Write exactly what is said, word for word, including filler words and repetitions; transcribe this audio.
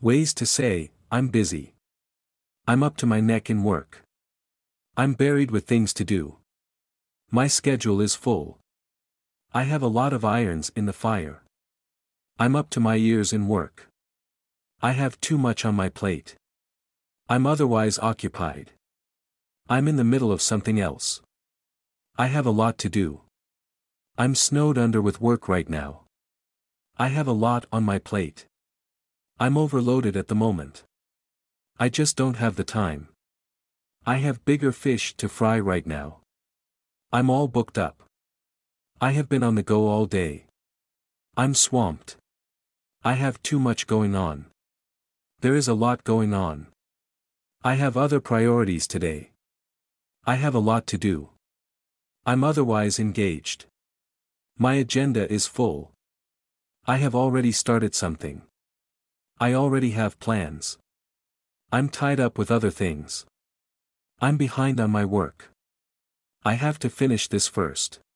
Ways to say, I'm busy. I'm up to my neck in work. I'm buried with things to do. My schedule is full. I have a lot of irons in the fire. I'm up to my ears in work. I have too much on my plate. I'm otherwise occupied. I'm in the middle of something else. I have a lot to do. I'm snowed under with work right now. I have a lot on my plate. I'm overloaded at the moment. I just don't have the time. I have bigger fish to fry right now. I'm all booked up. I have been on the go all day. I'm swamped. I have too much going on. There is a lot going on. I have other priorities today. I have a lot to do. I'm otherwise engaged. My agenda is full. I have already started something. I already have plans. I'm tied up with other things. I'm behind on my work. I have to finish this first.